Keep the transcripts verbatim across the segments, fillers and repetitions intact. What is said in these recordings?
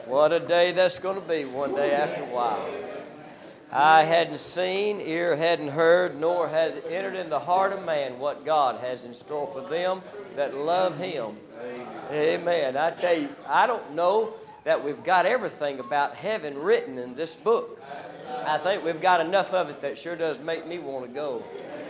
What a day that's going to be one day after a while. Eye hadn't seen, ear hadn't heard, nor has it entered in the heart of man what God has in store for them that love Him. Amen. I tell you, I don't know that we've got everything about heaven written in this book. I think we've got enough of it that sure does make me want to go.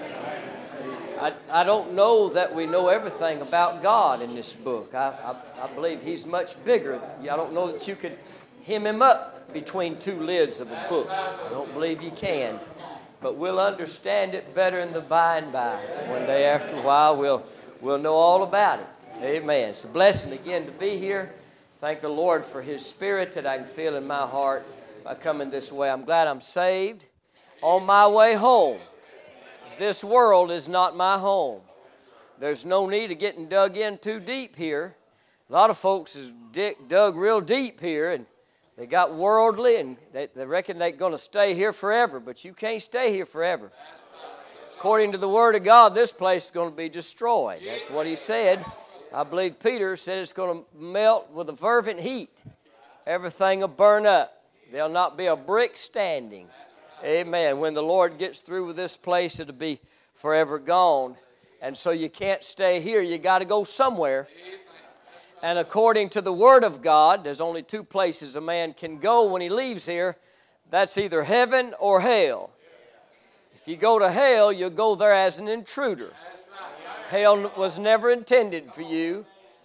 I, I don't know that we know everything about God in this book. I, I, I believe He's much bigger. I don't know that you could hem Him up between two lids of a book. I don't believe you can. But we'll understand it better in the by and by. One day after a while, we'll, we'll know all about it. Amen. It's a blessing again to be here. Thank the Lord for His Spirit that I can feel in my heart by coming this way. I'm glad I'm saved. On my way home. This world is not my home. There's no need of getting dug in too deep here. A lot of folks is dig, dug real deep here, and they got worldly, and they, they reckon they're going to stay here forever, but you can't stay here forever. According to the Word of God, this place is going to be destroyed. That's what He said. I believe Peter said it's going to melt with a fervent heat. Everything will burn up. There'll not be a brick standing. Amen. When the Lord gets through with this place, it'll be forever gone. And so you can't stay here. You got to go somewhere. And according to the Word of God, there's only two places a man can go when he leaves here. That's either heaven or hell. If you go to hell, you'll go there as an intruder. Hell was never intended for you.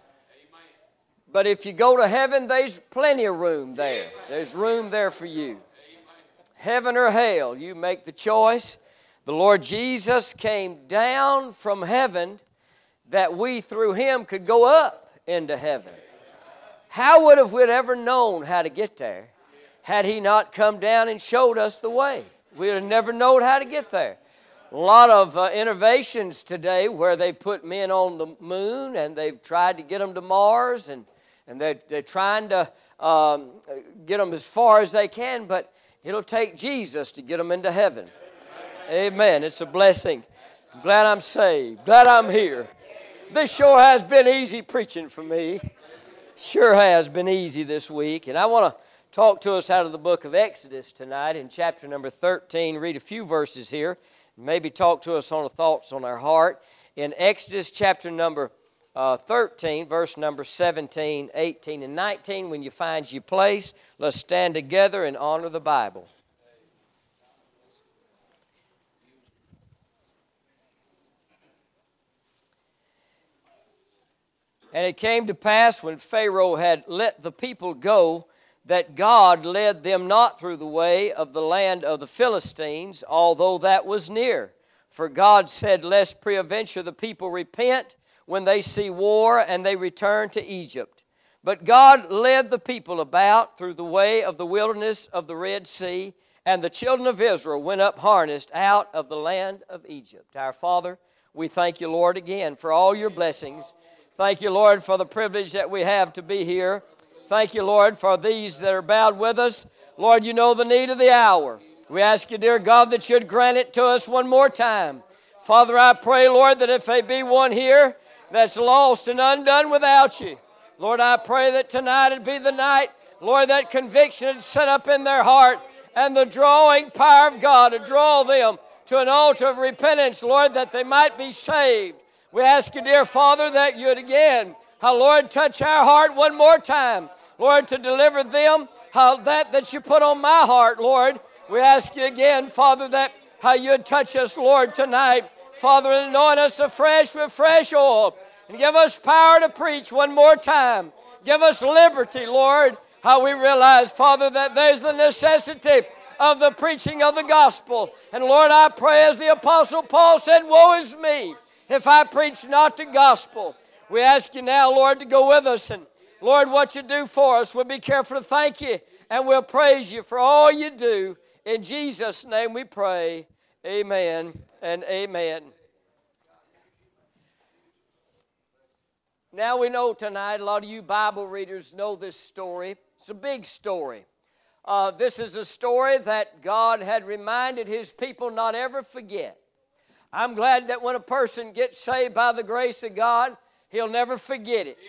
But if you go to heaven, there's plenty of room there. There's room there for you. Heaven or hell, you make the choice. The Lord Jesus came down from heaven that we through Him could go up into heaven. How would have we ever known how to get there had He not come down and showed us the way? We'd have never known how to get there. A lot of uh, innovations today where they put men on the moon and they've tried to get them to Mars, and, and they're, they're trying to um, get them as far as they can, but it'll take Jesus to get them into heaven. Amen. It's a blessing. I'm glad I'm saved. Glad I'm here. This sure has been easy preaching for me. Sure has been easy this week. And I want to talk to us out of the book of Exodus tonight in chapter number thirteen. Read a few verses here. Maybe talk to us on the thoughts on our heart. In Exodus chapter number Uh, thirteen, verse number seventeen, eighteen, and nineteen. When you find your place, let's stand together and honor the Bible. And it came to pass when Pharaoh had let the people go, that God led them not through the way of the land of the Philistines, although that was near. For God said, lest peradventure the people repent, when they see war, and they return to Egypt. But God led the people about through the way of the wilderness of the Red Sea, and the children of Israel went up harnessed out of the land of Egypt. Our Father, we thank you, Lord, again for all your blessings. Thank you, Lord, for the privilege that we have to be here. Thank you, Lord, for these that are bowed with us. Lord, you know the need of the hour. We ask you, dear God, that you'd grant it to us one more time. Father, I pray, Lord, that if there be one here that's lost and undone without you, Lord, I pray that tonight would be the night, Lord, that conviction would set up in their heart, and the drawing power of God to draw them to an altar of repentance, Lord, that they might be saved. We ask you, dear Father, that you'd again, how, Lord, touch our heart one more time, Lord, to deliver them, how that that you put on my heart, Lord. We ask you again, Father, that how you'd touch us, Lord, tonight. Father, anoint us afresh with fresh oil, and give us power to preach one more time. Give us liberty, Lord, how we realize, Father, that there's the necessity of the preaching of the gospel. And Lord, I pray as the Apostle Paul said, woe is me if I preach not the gospel. We ask you now, Lord, to go with us, and Lord, what you do for us, we'll be careful to thank you, and we'll praise you for all you do. In Jesus' name we pray. Amen and amen. Now we know tonight, a lot of you Bible readers know this story. It's a big story. Uh, this is a story that God had reminded His people not ever forget. I'm glad that when a person gets saved by the grace of God, he'll never forget it.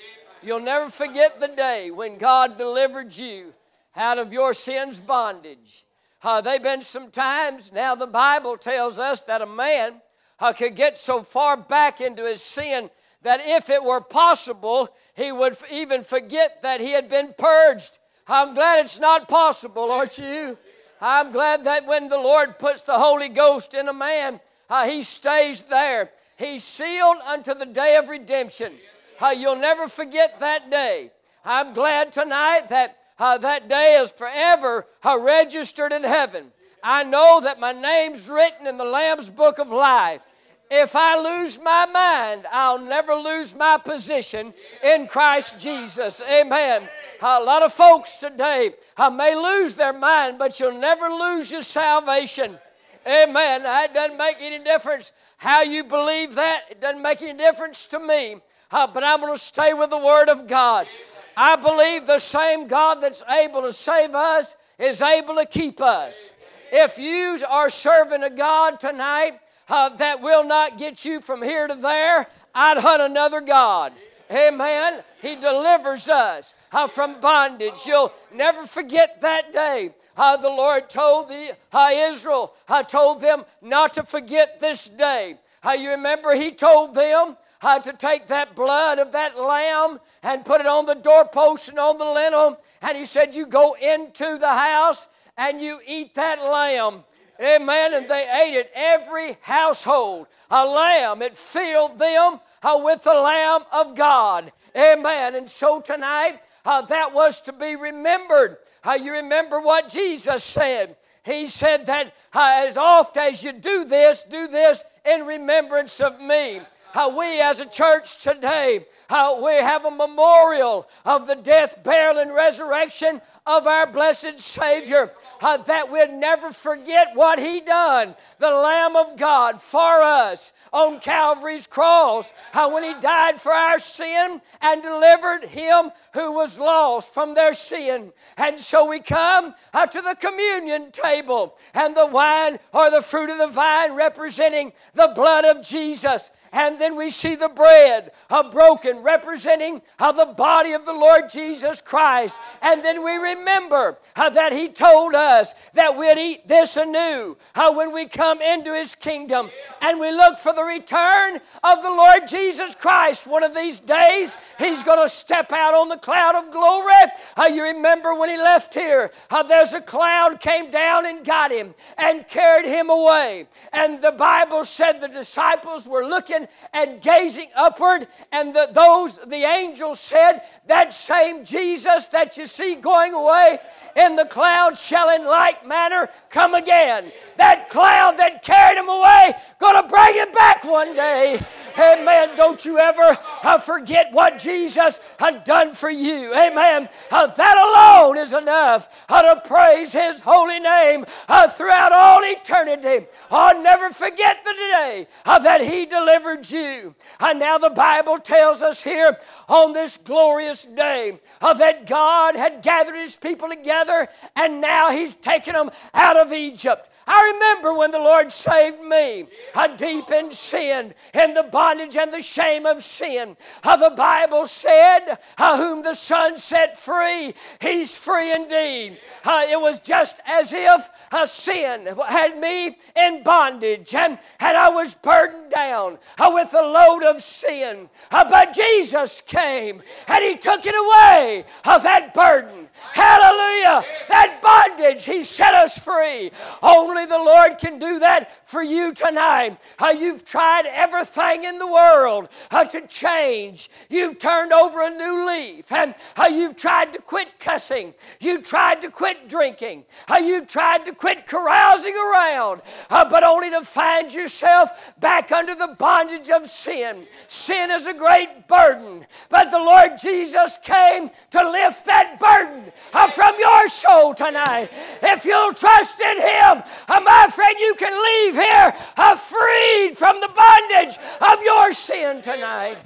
You'll never forget the day when God delivered you out of your sin's bondage. Uh, they've been some times, now the Bible tells us that a man uh, could get so far back into his sin that if it were possible, he would f- even forget that he had been purged. I'm glad it's not possible, aren't you? I'm glad that when the Lord puts the Holy Ghost in a man, uh, he stays there. He's sealed unto the day of redemption. Uh, you'll never forget that day. I'm glad tonight that uh, that day is forever uh, registered in heaven. I know that my name's written in the Lamb's Book of Life. If I lose my mind, I'll never lose my position in Christ Jesus. Amen. A lot of folks today uh, may lose their mind, but you'll never lose your salvation. Amen. It doesn't make any difference how you believe that. It doesn't make any difference to me. Uh, but I'm going to stay with the Word of God. I believe the same God that's able to save us is able to keep us. If you are serving a God tonight uh, that will not get you from here to there, I'd hunt another God. Amen. He delivers us uh, from bondage. You'll never forget that day. Uh, the Lord told the, uh, Israel, uh, told them not to forget this day. Uh, you remember He told them uh, to take that blood of that lamb and put it on the doorpost and on the lintel. And He said, you go into the house and you eat that lamb. Amen. And they ate it. Every household, a lamb. It filled them uh, with the Lamb of God. Amen. And so tonight, uh, that was to be remembered. Uh, you remember what Jesus said. He said that uh, as oft as you do this, do this in remembrance of me. Uh, we as a church today, uh, we have a memorial of the death, burial, and resurrection of our blessed Savior. Uh, that we'd never forget what He done, the Lamb of God for us on Calvary's cross, uh, when He died for our sin and delivered him who was lost from their sin. And so we come uh, to the communion table, and the wine or the fruit of the vine representing the blood of Jesus. And then we see the bread uh, broken, representing uh, the body of the Lord Jesus Christ. And then we remember uh, that He told us that we'd eat this anew uh, when we come into His kingdom. And we look for the return of the Lord Jesus Christ. One of these days, He's going to step out on the cloud of glory. Uh, you remember when He left here, uh, there's a cloud came down and got Him and carried Him away. And the Bible said the disciples were looking and gazing upward, and the, those, the angels said, that same Jesus that you see going away in the cloud shall in like manner come again. That cloud that carried Him away, going to bring Him back one day. Amen. Don't you ever uh, forget what Jesus had done for you. Amen. Uh, that alone is enough uh, to praise His holy name uh, throughout all eternity. Oh, never forget the day uh, that He delivered you. And now the Bible tells us here on this glorious day uh, that God had gathered His people together, and now He's taken them out of Egypt. I remember when the Lord saved me, uh, deep in sin, in the bondage and the shame of sin. Uh, the Bible said, uh, whom the Son set free, He's free indeed. Uh, it was just as if uh, sin had me in bondage, and, and I was burdened down uh, with a load of sin. Uh, but Jesus came, and He took it away, uh, that burden. Hallelujah! That bondage, He set us free. Only the Lord can do that for you tonight. Uh, you've tried everything in the world uh, to change. You've turned over a new leaf, and uh, you've tried to quit cussing. You've tried to quit drinking. Uh, you've tried to quit carousing around, uh, but only to find yourself back under the bondage of sin. Sin is a great burden, but the Lord Jesus came to lift that burden uh, from your soul tonight. If you'll trust in Him, uh, my friend, you can leave here uh, freed from the bondage of your sin tonight.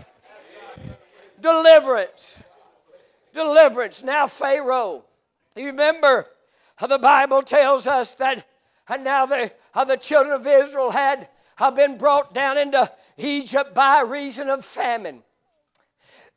Deliverance. Deliverance. Now Pharaoh, you remember how the Bible tells us that and now the, how the children of Israel had have been brought down into Egypt by reason of famine.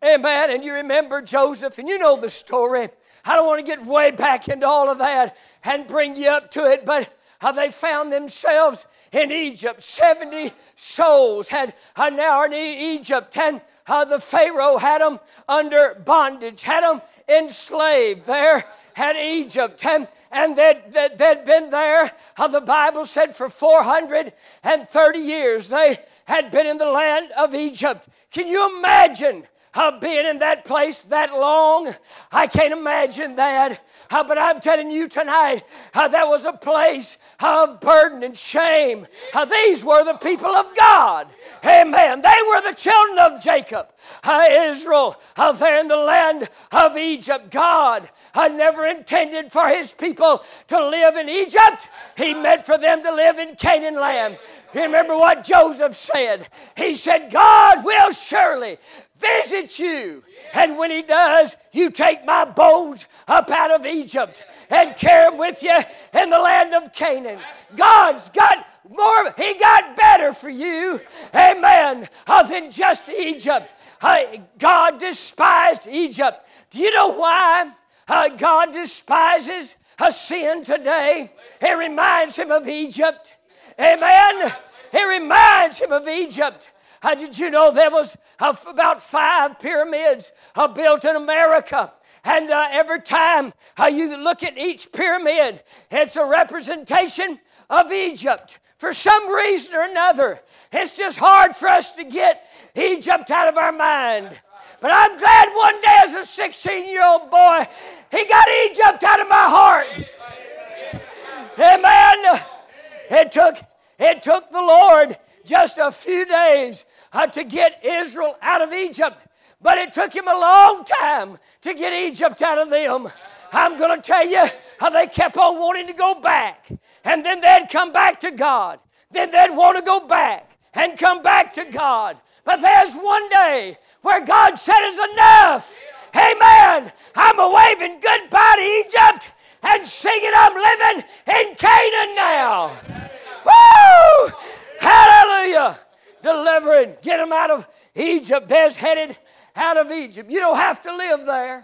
Amen. And you remember Joseph, and you know the story. I don't want to get way back into all of that and bring you up to it, but how they found themselves in Egypt. seventy souls had uh, now in Egypt, and uh, the Pharaoh had them under bondage, had them enslaved there at Egypt, and, and they'd, they'd, they'd been there, uh, the Bible said, for four hundred thirty years. They had been in the land of Egypt. Can you imagine uh, being in that place that long? I can't imagine that. Uh, but I'm telling you tonight, uh, that was a place of burden and shame. Uh, these were the people of God. Amen. They were the children of Jacob. Uh, Israel, uh, there in the land of Egypt. God uh, never intended for His people to live in Egypt. He meant for them to live in Canaan land. You remember what Joseph said? He said, God will surely visit you. And when He does, you take my bones up out of Egypt and carry them with you in the land of Canaan. God's got more, He got better for you, amen, uh, than just Egypt. Uh, God despised Egypt. Do you know why uh, God despises a sin today? It reminds Him of Egypt. Amen. It reminds Him of Egypt. Uh, did you know there was uh, about five pyramids uh, built in America? And uh, every time uh, you look at each pyramid, it's a representation of Egypt. For some reason or another, it's just hard for us to get Egypt out of our mind. But I'm glad one day as a sixteen-year-old boy, He got Egypt out of my heart. Amen. It took, it took the Lord just a few days uh, to get Israel out of Egypt. But it took Him a long time to get Egypt out of them. I'm going to tell you how they kept on wanting to go back. And then they'd come back to God. Then they'd want to go back and come back to God. But there's one day where God said it's enough. Amen. I'm a waving goodbye to Egypt and singing I'm living in Canaan now. Woo! Hallelujah. Delivering. Get them out of Egypt. They're headed out of Egypt. You don't have to live there.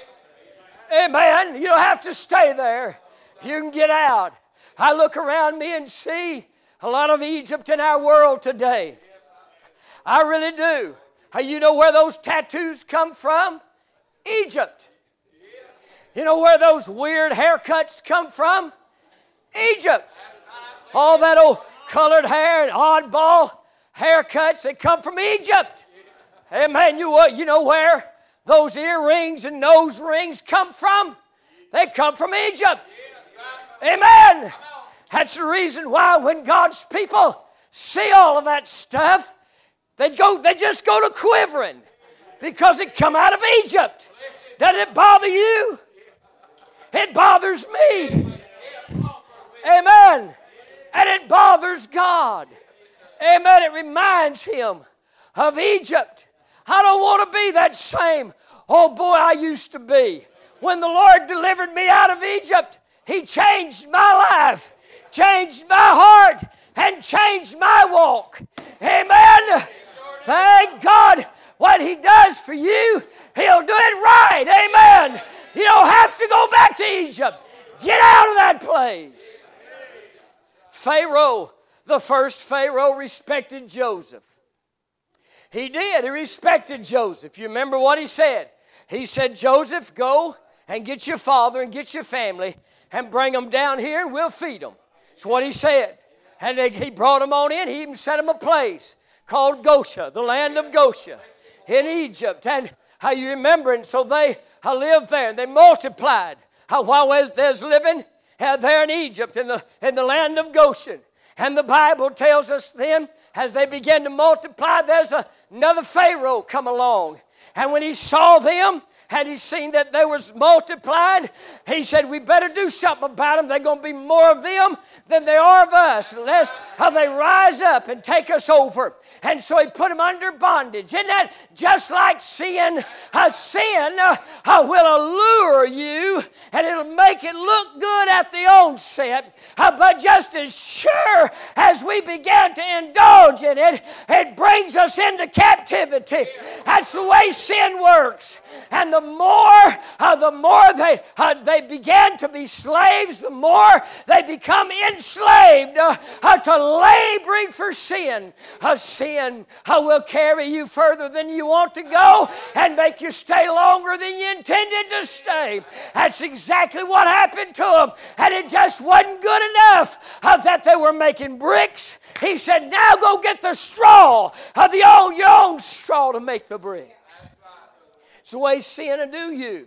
Amen. You don't have to stay there. You can get out. I look around me and see a lot of Egypt in our world today. I really do. You know where those tattoos come from? Egypt. You know where those weird haircuts come from? Egypt. All that old colored hair and oddball haircuts, they come from Egypt. Amen. You, you know where those earrings and nose rings come from? They come from Egypt. Amen. That's the reason why when God's people see all of that stuff, they go, they just go to quivering because it come out of Egypt. Does it bother you? It bothers me. Amen. And it bothers God. Amen. It reminds Him of Egypt. I don't want to be that same old boy I used to be. When the Lord delivered me out of Egypt, He changed my life, changed my heart, and changed my walk. Amen. Thank God what He does for you, He'll do it right. Amen. You don't have to go back to Egypt. Get out of that place. Pharaoh, the first Pharaoh, respected Joseph. He did. He respected Joseph. You remember what he said? He said, Joseph, go and get your father and get your family and bring them down here and we'll feed them. That's what he said. And they, he brought them on in. He even set them a place called Goshen, the land of Goshen in Egypt. And how you remember, and so they uh, lived there and they multiplied uh, while they was living uh, there in Egypt in the, in the land of Goshen. And the Bible tells us then, as they began to multiply, there's a, another Pharaoh come along. And when he saw them, and he seen that they was multiplying, he said, we better do something about them. They're going to be more of them than they are of us, lest how they rise up and take us over. And so he put them under bondage. Isn't that just like sin? Uh, sin uh, uh, will allure you, and it'll make it look good at the onset. Uh, but just as sure as we begin to indulge in it, it brings us into captivity. That's the way sin works. And the more, uh, the more they uh, they began to be slaves, the more they become enslaved uh, uh, to laboring for sin. Uh, sin uh, will carry you further than you want to go and make you stay longer than you intended to stay. That's exactly what happened to them. And it just wasn't good enough uh, that they were making bricks. He said, now go get the straw, uh, the old, your own straw to make the bricks. It's the way sin will do you.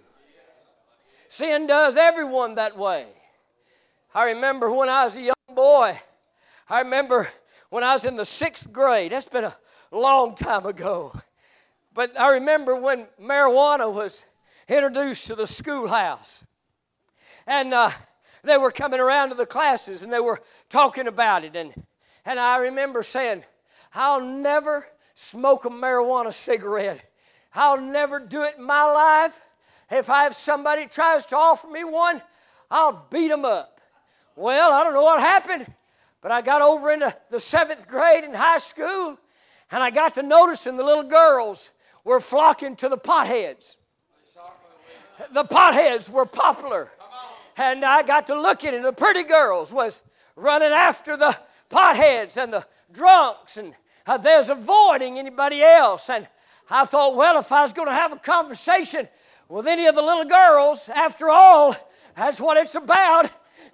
Sin does everyone that way. I remember when I was a young boy, I remember when I was in the sixth grade. That's been a long time ago. But I remember when marijuana was introduced to the schoolhouse. And uh, they were coming around to the classes and they were talking about it. And, and I remember saying, I'll never smoke a marijuana cigarette. I'll never do it in my life. If I have somebody tries to offer me one, I'll beat them up. Well, I don't know what happened, but I got over into the seventh grade in high school, and I got to noticing the little girls were flocking to the potheads. The potheads were popular. And I got to look at it, and the pretty girls was running after the potheads and the drunks, and uh, there's avoiding anybody else. And I thought, well, if I was going to have a conversation with any of the little girls, after all, that's what it's about.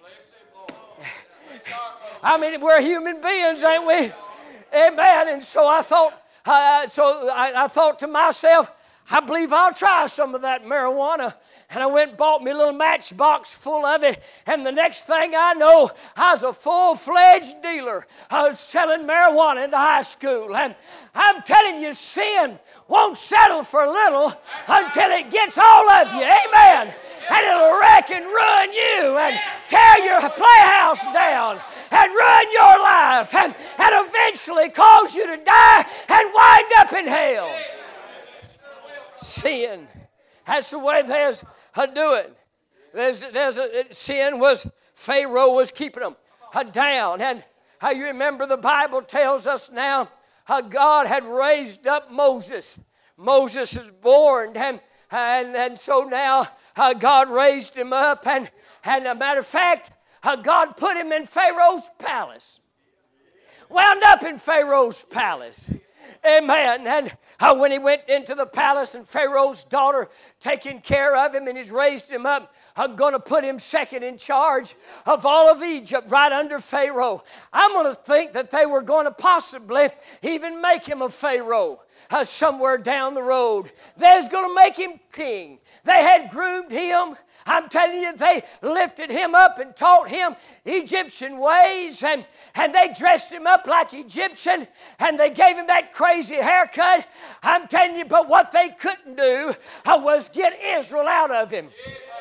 I mean, we're human beings, ain't we? Amen. And so I thought, uh, so I, I thought to myself, I believe I'll try some of that marijuana. And I went and bought me a little matchbox full of it. And the next thing I know, I was a full-fledged dealer. I was selling marijuana in the high school. And I'm telling you, sin won't settle for little until it gets all of you. Amen. And it'll wreck and ruin you and tear your playhouse down and ruin your life and, and eventually cause you to die and wind up in hell. Sin. That's the way there's a do it. There's, there's a, sin was, Pharaoh was keeping them uh, down. And how you remember the Bible tells us now how God had raised up Moses. Moses is born, and, and, and so now uh, God raised him up. And, and a matter of fact, uh, God put him in Pharaoh's palace. Wound up in Pharaoh's palace. Amen. And uh, when he went into the palace and Pharaoh's daughter taking care of him and he's raised him up, I'm going to put him second in charge of all of Egypt right under Pharaoh. I'm going to think that they were going to possibly even make him a Pharaoh uh, somewhere down the road. They was going to make him king. They had groomed him. I'm telling you, they lifted him up and taught him Egyptian ways, and, and they dressed him up like Egyptian, and they gave him that crazy haircut. I'm telling you, but what they couldn't do uh, was get Israel out of him.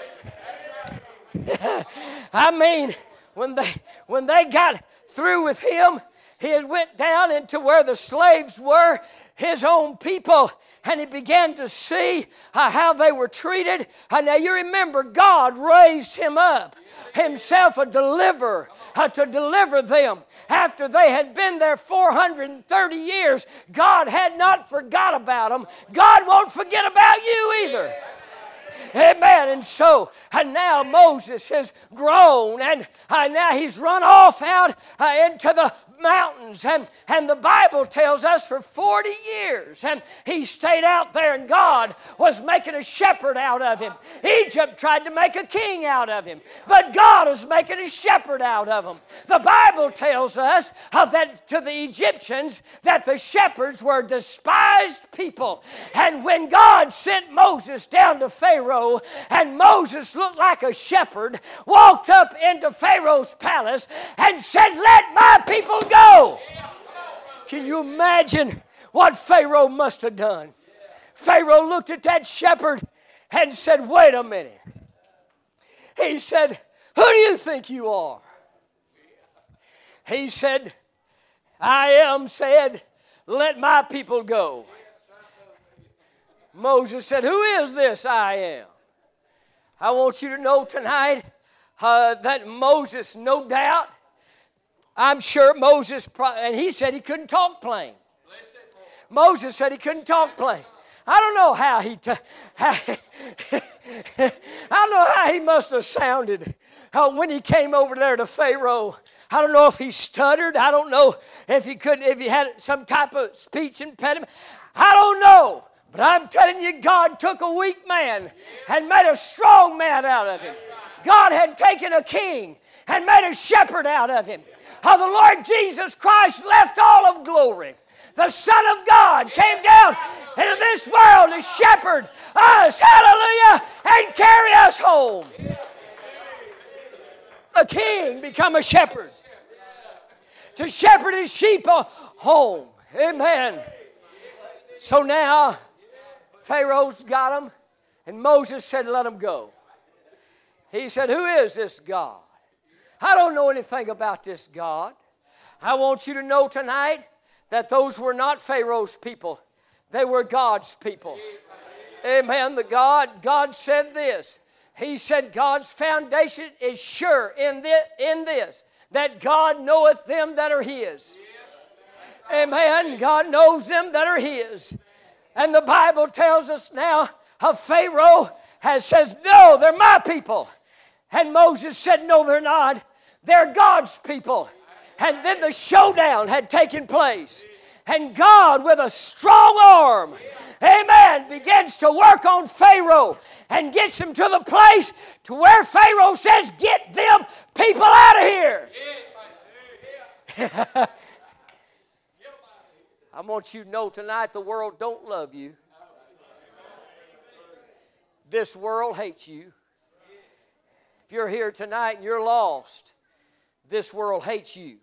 I mean, when they when they got through with him, he went down into where the slaves were, his own people, and he began to see uh, how they were treated. Uh, now you remember, God raised him up, himself a deliverer, uh, to deliver them. After they had been there four hundred thirty years, God had not forgot about them. God won't forget about you either. Amen. And so, and now Moses has grown, and uh, now he's run off out uh, into the mountains, and, and the Bible tells us for forty years, and he stayed out there, and God was making a shepherd out of him. Egypt tried to make a king out of him, but God is making a shepherd out of him. The Bible tells us uh, that to the Egyptians that the shepherds were despised people, and when God sent Moses down to Pharaoh, and Moses looked like a shepherd, walked up into Pharaoh's palace and said, "Let my people go." Can you imagine what Pharaoh must have done? Pharaoh looked at that shepherd and said, wait a minute. He said, who do you think you are? He said, I am said, let my people go. Moses said, who is this I am? I want you to know tonight uh, that Moses, no doubt, I'm sure Moses, and he said he couldn't talk plain. Moses said he couldn't talk plain. I don't know how he, t- how I don't know how he must have sounded uh, when he came over there to Pharaoh. I don't know if he stuttered. I don't know if he couldn't, if he had some type of speech impediment. I don't know. But I'm telling you, God took a weak man and made a strong man out of him. God had taken a king and made a shepherd out of him. How the Lord Jesus Christ left all of glory. The Son of God came down into this world to shepherd us, hallelujah, and carry us home. A king become a shepherd. To shepherd his sheep home. Amen. So now, Pharaoh's got him, and Moses said, let him go. He said, who is this God? I don't know anything about this God. I want you to know tonight that those were not Pharaoh's people. They were God's people. Amen. The God, God said this. He said God's foundation is sure in this, in this, that God knoweth them that are His. Amen. God knows them that are His. And the Bible tells us now how Pharaoh has says, no, they're my people. And Moses said, no, they're not. They're God's people. And then the showdown had taken place. And God, with a strong arm, amen, begins to work on Pharaoh and gets him to the place to where Pharaoh says, get them people out of here. I want you to know tonight the world don't love you. This world hates you. If you're here tonight and you're lost, this world hates you.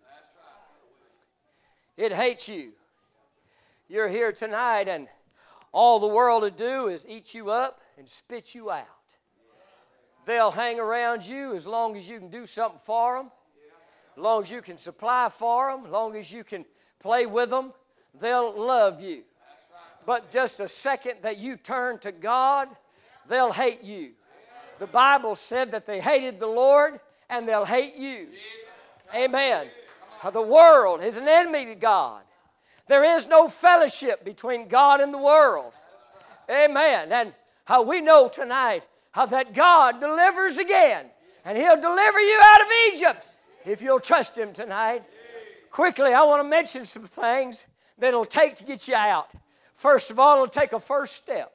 It hates you. You're here tonight and all the world will do is eat you up and spit you out. They'll hang around you as long as you can do something for them, as long as you can supply for them, as long as you can play with them, they'll love you. But just a second that you turn to God, they'll hate you. The Bible said that they hated the Lord and they'll hate you. Amen. The world is an enemy to God. There is no fellowship between God and the world. Amen. And how we know tonight how that God delivers again. And He'll deliver you out of Egypt if you'll trust Him tonight. Quickly, I want to mention some things that it'll take to get you out. First of all, it'll take a first step.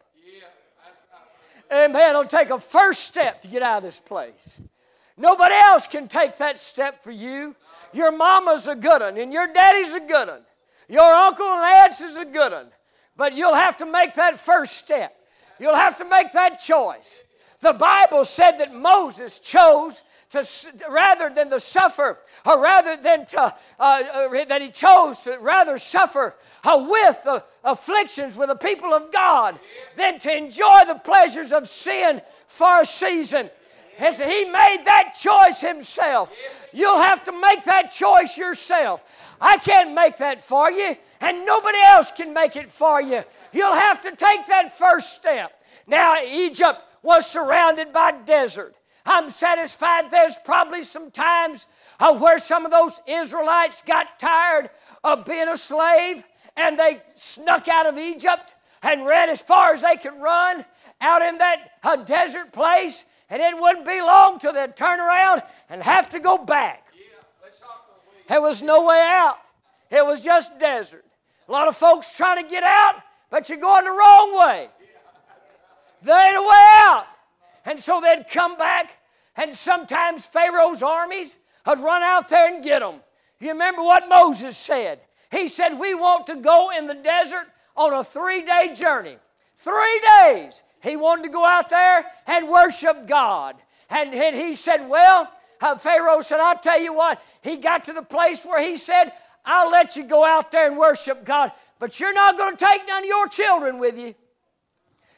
Amen. It'll take a first step to get out of this place. Nobody else can take that step for you. Your mama's a good one, and your daddy's a good one. Your uncle and aunts is a good one. But you'll have to make that first step. You'll have to make that choice. The Bible said that Moses chose to, rather than to suffer, or rather than to, uh, uh, that he chose to rather suffer uh, with the afflictions with the people of God than to enjoy the pleasures of sin for a season. As he made that choice himself. You'll have to make that choice yourself. I can't make that for you, and nobody else can make it for you. You'll have to take that first step. Now, Egypt was surrounded by desert. I'm satisfied there's probably some times uh, where some of those Israelites got tired of being a slave, and they snuck out of Egypt and ran as far as they could run out in that uh, desert place. And it wouldn't be long till they'd turn around and have to go back. There was no way out. It was just desert. A lot of folks trying to get out, but you're going the wrong way. There ain't a way out. And so they'd come back, and sometimes Pharaoh's armies would run out there and get them. You remember what Moses said? He said, we want to go in the desert on a three-day journey. Three days. He wanted to go out there and worship God. And, and he said, well, uh, Pharaoh said, I'll tell you what. He got to the place where he said, I'll let you go out there and worship God, but you're not going to take none of your children with you.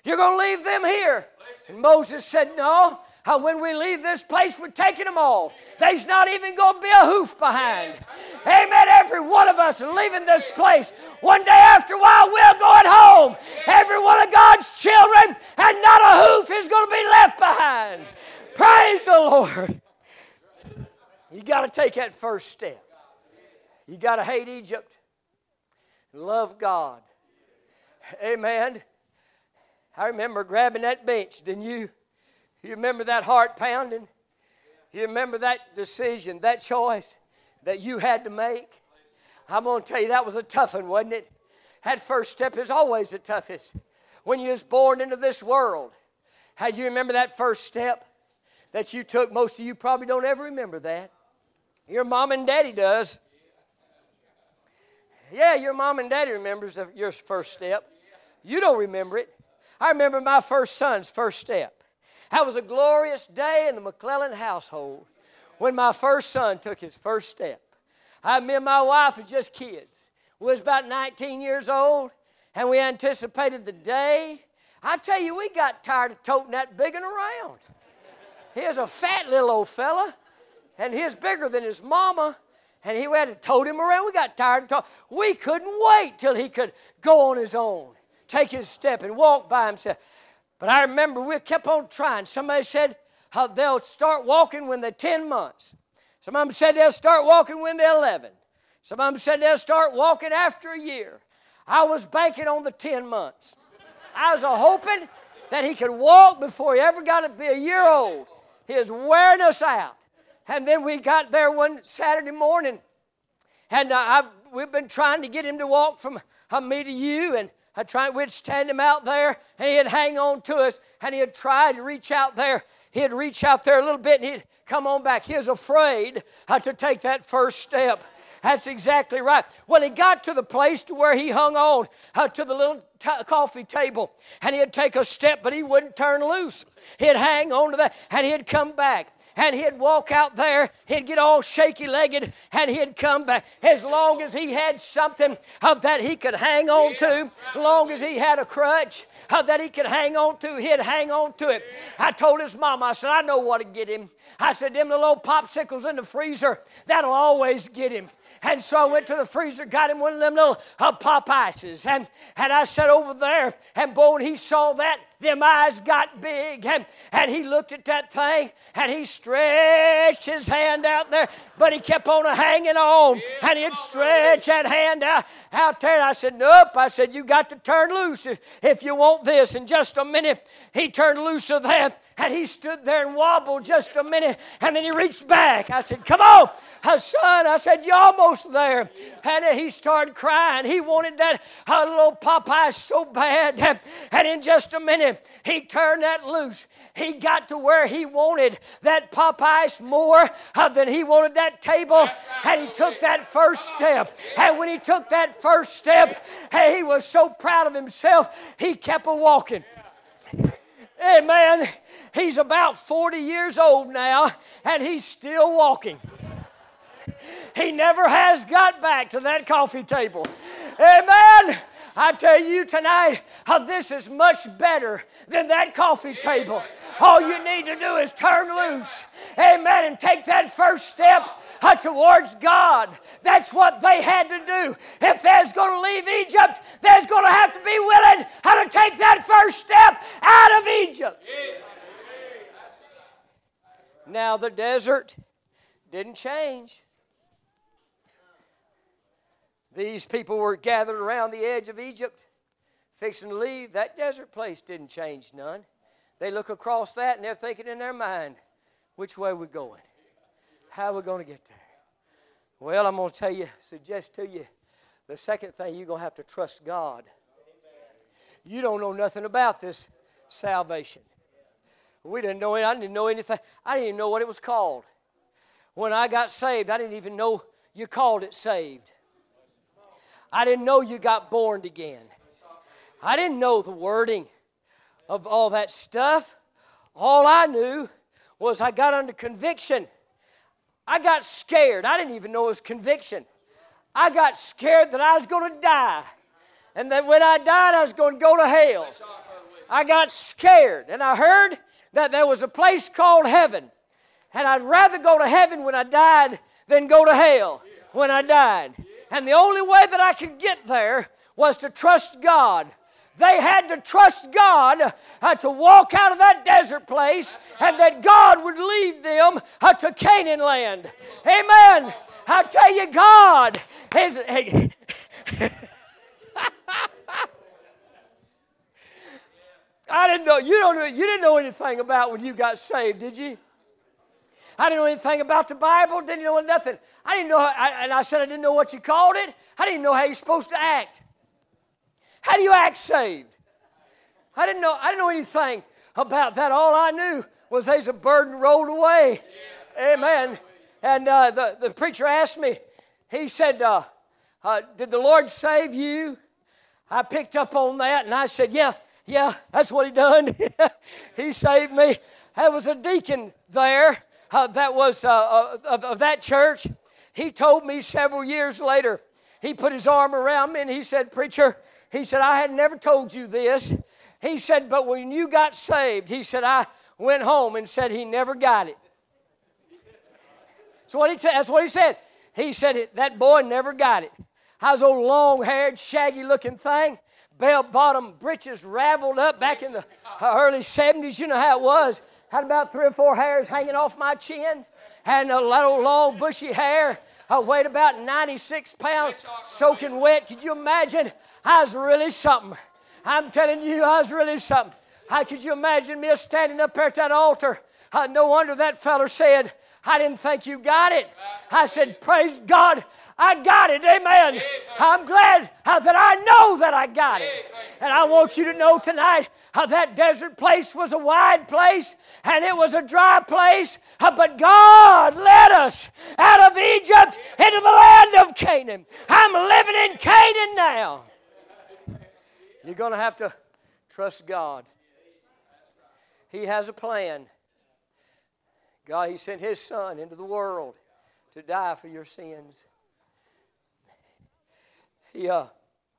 You're going to leave them here. And Moses said, no. Uh, when we leave this place, we're taking them all. There's not even going to be a hoof behind. Amen. Every one of us leaving this place. One day after a while, we're going home. Every one of God's children, and not a hoof is going to be left behind. Praise the Lord. You got to take that first step. You got to hate Egypt and love God. Amen. I remember grabbing that bench, didn't you? You remember that heart pounding? You remember that decision, that choice that you had to make? I'm going to tell you, that was a tough one, wasn't it? That first step is always the toughest. When you was born into this world, how do you remember that first step that you took? Most of you probably don't ever remember that. Your mom and daddy does. Yeah, your mom and daddy remembers your first step. You don't remember it. I remember my first son's first step. That was a glorious day in the McClellan household when my first son took his first step. I, me and my wife were just kids. We was about nineteen years old, and we anticipated the day. I tell you, we got tired of toting that big one around. He was a fat little old fella, and he was bigger than his mama, and he had to tote him around. We got tired of toting. We couldn't wait till he could go on his own, take his step, and walk by himself. But I remember we kept on trying. Somebody said how they'll start walking when they're ten months. Some of them said they'll start walking when they're eleven. Some of them said they'll start walking after a year. I was banking on the ten months. I was hoping that he could walk before he ever got to be a year old. He was wearing us out. And then we got there one Saturday morning, and uh, I, we've been trying to get him to walk from uh, me to you, and I tried, we'd stand him out there, and he'd hang on to us, and he'd try to reach out there. He'd reach out there a little bit, and he'd come on back. He was afraid uh, to take that first step. That's exactly right. Well, he got to the place to where he hung on uh, to the little t- coffee table, and he'd take a step, but he wouldn't turn loose. He'd hang on to that, and he'd come back. And he'd walk out there, he'd get all shaky-legged, and he'd come back. As long as he had something uh, that he could hang on to, as long as he had a crutch uh, that he could hang on to, he'd hang on to it. I told his mom, I said, I know what to get him. I said, them little old popsicles in the freezer, that'll always get him. And so I went to the freezer, got him one of them little uh, pop ices. And, and I sat over there, and boy, when he saw that, them eyes got big. And, and he looked at that thing, and he stretched his hand out there. But he kept on hanging on, and he'd stretch that hand out, out there. And I said, nope. I said, you got to turn loose if, if you want this. In just a minute, he turned loose of that, and he stood there and wobbled just a minute, and then he reached back. I said, come on. Uh, son, I said, you're almost there. And uh, he started crying. He wanted that uh, little Popeye so bad. And, and in just a minute, he turned that loose. He got to where he wanted that Popeye more uh, than he wanted that table. And he took that first step. And when he took that first step, hey, he was so proud of himself, he kept a walking. Hey, man, he's about forty years old now, and he's still walking. He never has got back to that coffee table. Amen. I tell you tonight, uh, this is much better than that coffee table. All you need to do is turn loose. Amen. And take that first step uh, towards God. That's what they had to do. If they're going to leave Egypt, they're going to have to be willing uh, to take that first step out of Egypt. Now the desert didn't change. These people were gathered around the edge of Egypt, fixing to leave. That desert place didn't change none. They look across that, and they're thinking in their mind, which way we're going? How are we going to get there? Well, I'm going to tell you, suggest to you, the second thing, you're going to have to trust God. You don't know nothing about this salvation. We didn't know it. I didn't know anything. I didn't even know what it was called. When I got saved, I didn't even know you called it saved. I didn't know you got born again. I didn't know the wording of all that stuff. All I knew was I got under conviction. I got scared. I didn't even know it was conviction. I got scared that I was going to die. And that when I died, I was going to go to hell. I got scared, and I heard that there was a place called heaven. And I'd rather go to heaven when I died than go to hell when I died. And the only way that I could get there was to trust God. They had to trust God uh, to walk out of that desert place, and that God would lead them uh, to Canaan land. Amen. I tell you, God is... I didn't know, you don't know, you didn't know anything about when you got saved, did you? I didn't know anything about the Bible, didn't know nothing. I didn't know, I, and I said I didn't know what you called it. I didn't know how you're supposed to act. How do you act saved? I didn't know, I didn't know anything about that. All I knew was there's a burden rolled away. Yeah. Amen. And uh, the, the preacher asked me, he said, uh, uh, did the Lord save you? I picked up on that, and I said, yeah. Yeah, that's what he done. He saved me. There was a deacon there uh, that was uh, uh, of, of that church. He told me several years later, he put his arm around me and he said, preacher, he said, I had never told you this. He said, but when you got saved, he said, I went home and said he never got it. So what he said, that's what he said. He said, that boy never got it. I was old long-haired, shaggy-looking thing. Bell-bottom breeches raveled up back in the early seventies. You know how it was. Had about three or four hairs hanging off my chin. Had a little long bushy hair. I weighed about ninety-six pounds, soaking wet. Could you imagine? I was really something. I'm telling you, I was really something. How could you imagine me standing up there at that altar? Uh, no wonder that feller said, I didn't think you got it. I said, praise God, I got it. Amen. I'm glad uh, that I know that I got it. And I want you to know tonight uh, that desert place was a wide place and it was a dry place. Uh, but God led us out of Egypt into the land of Canaan. I'm living in Canaan now. You're going to have to trust God. He has a plan. God, He sent His Son into the world to die for your sins. He, uh,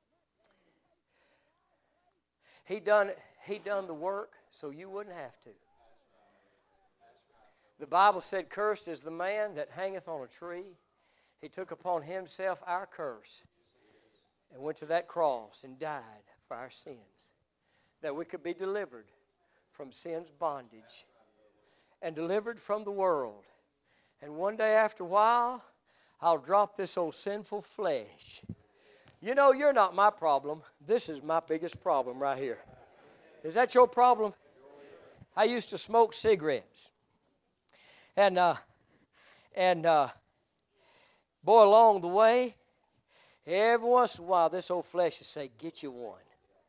he, done, he done the work so you wouldn't have to. The Bible said, cursed is the man that hangeth on a tree. He took upon Himself our curse and went to that cross and died for our sins, that we could be delivered from sin's bondage and delivered from the world. And one day after a while, I'll drop this old sinful flesh. You know, you're not my problem. This is my biggest problem right here. Is that your problem? I used to smoke cigarettes. And, uh, and uh, boy, along the way, every once in a while, this old flesh would say, get you one.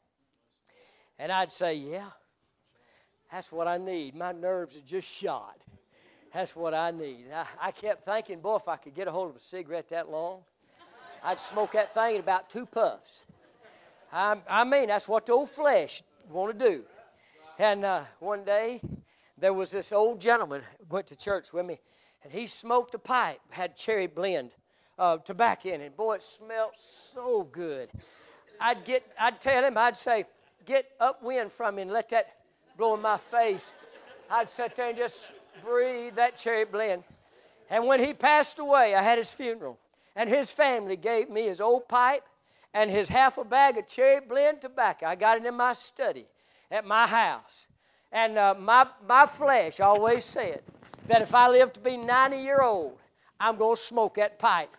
And I'd say, yeah. That's what I need. My nerves are just shot. That's what I need. I, I kept thinking, boy, if I could get a hold of a cigarette that long, I'd smoke that thing in about two puffs. I, I mean, that's what the old flesh want to do. And uh, one day, there was this old gentleman who went to church with me, and he smoked a pipe, had cherry blend uh, tobacco in it. Boy, it smelled so good. I'd get, I'd tell him, I'd say, get upwind from me and let that blow in my face. I'd sit there and just breathe that cherry blend. And when he passed away, I had his funeral. And his family gave me his old pipe and his half a bag of cherry blend tobacco. I got it in my study at my house. And uh, my, my flesh always said that if I live to be ninety years old, I'm going to smoke that pipe.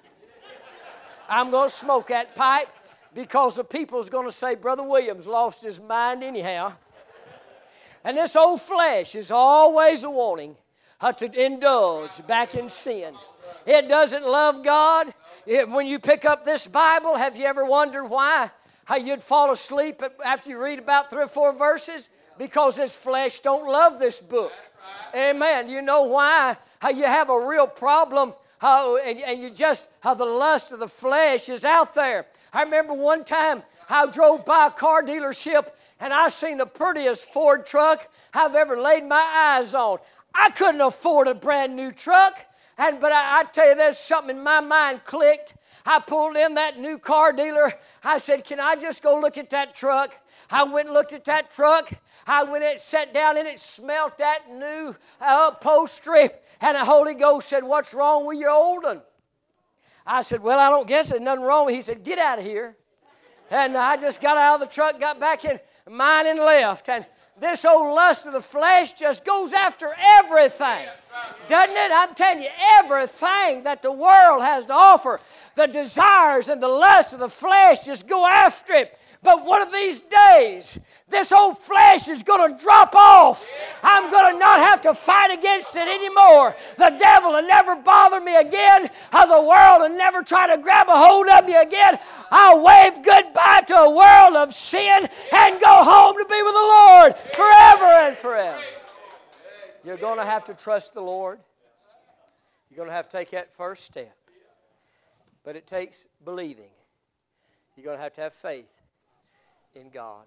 I'm going to smoke that pipe because the people's going to say, Brother Williams lost his mind anyhow. And this old flesh is always a wanting uh, to indulge back in sin. It doesn't love God. It, when you pick up this Bible, have you ever wondered why? How you'd fall asleep after you read about three or four verses? Because this flesh don't love this book. Amen. You know why? How you have a real problem how, and, and you just, how the lust of the flesh is out there. I remember one time I drove by a car dealership and I seen the prettiest Ford truck I've ever laid my eyes on. I couldn't afford a brand new truck. And but I, I tell you, there's something in my mind clicked. I pulled in that new car dealer. I said, can I just go look at that truck? I went and looked at that truck. I went and sat down in it, smelt that new uh, upholstery. And the Holy Ghost said, what's wrong with your old one? I said, well, I don't guess there's nothing wrong with it. He said, get out of here. And I just got out of the truck, got back in mine and left. And this old lust of the flesh just goes after everything. Doesn't it? I'm telling you, everything that the world has to offer, the desires and the lust of the flesh just go after it. But one of these days, this old flesh is going to drop off. I'm going to not have to fight against it anymore. The devil will never bother me again. How the world will never try to grab a hold of me again. I'll wave goodbye to a world of sin and go home to be with the Lord forever and forever. You're going to have to trust the Lord. You're going to have to take that first step. But it takes believing. You're going to have to have faith in God.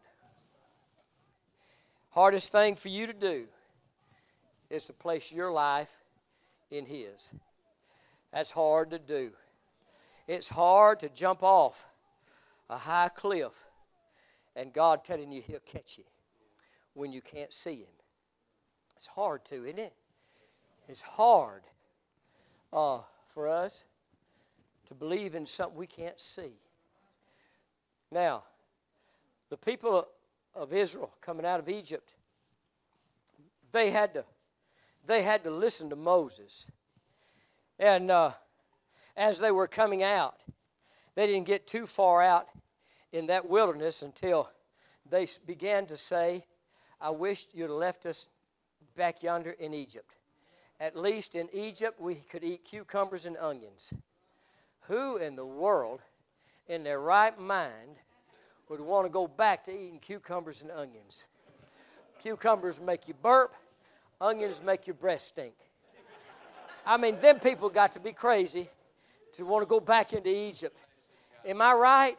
Hardest thing for you to do is to place your life in His. That's hard to do. It's hard to jump off a high cliff and God telling you He'll catch you when you can't see Him. It's hard to, isn't it? It's hard uh, for us to believe in something we can't see. Now, the people of Israel coming out of Egypt, they had to, they had to listen to Moses. And uh, as they were coming out, they didn't get too far out in that wilderness until they began to say, I wish you'd have left us back yonder in Egypt. At least in Egypt we could eat cucumbers and onions. Who in the world, in their right mind, would want to go back to eating cucumbers and onions? Cucumbers make you burp. Onions make your breath stink. I mean, them people got to be crazy to want to go back into Egypt. Am I right?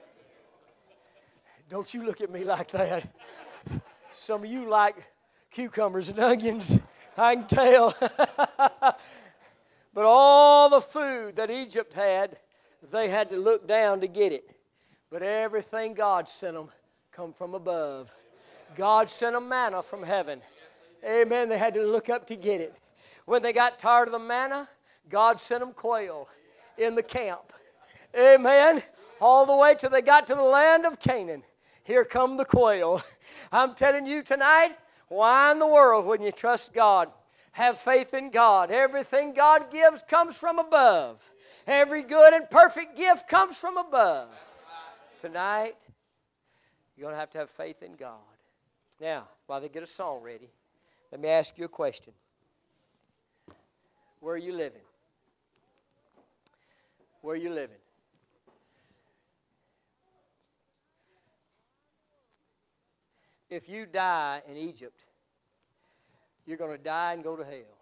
Don't you look at me like that. Some of you like cucumbers and onions. I can tell. But all the food that Egypt had, they had to look down to get it. But everything God sent them come from above. God sent them manna from heaven. Amen. They had to look up to get it. When they got tired of the manna, God sent them quail in the camp. Amen. All the way till they got to the land of Canaan. Here come the quail. I'm telling you tonight, why in the world wouldn't you trust God? Have faith in God. Everything God gives comes from above. Every good and perfect gift comes from above. Tonight, you're going to have to have faith in God. Now, while they get a song ready, let me ask you a question. Where are you living? Where are you living? If you die in Egypt, you're going to die and go to hell.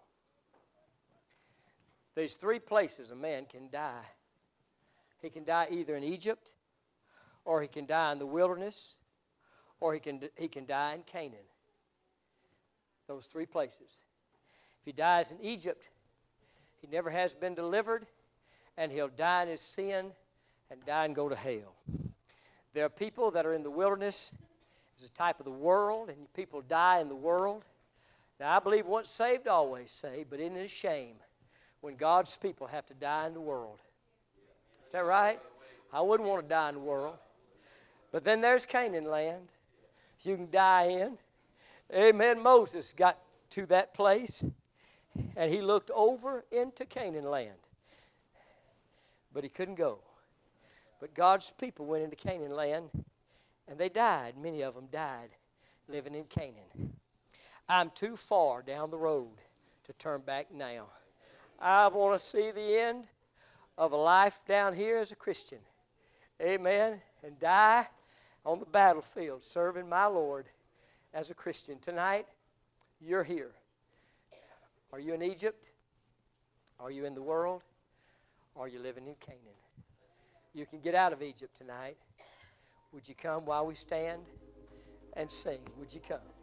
There's three places a man can die. He can die either in Egypt, or he can die in the wilderness, or he can, he can die in Canaan. Those three places. If he dies in Egypt, he never has been delivered, and he'll die in his sin and die and go to hell. There are people that are in the wilderness as a type of the world, and people die in the world. Now, I believe once saved, always saved, but isn't it a shame when God's people have to die in the world? Is that right? I wouldn't want to die in the world. But then there's Canaan land you can die in. Amen. Moses got to that place, and he looked over into Canaan land. But he couldn't go. But God's people went into Canaan land, and they died. Many of them died living in Canaan. I'm too far down the road to turn back now. I want to see the end of a life down here as a Christian. Amen. And die on the battlefield serving my Lord as a Christian. Tonight, you're here. Are you in Egypt? Are you in the world? Or are you living in Canaan? You can get out of Egypt tonight. Would you come while we stand and sing? Would you come?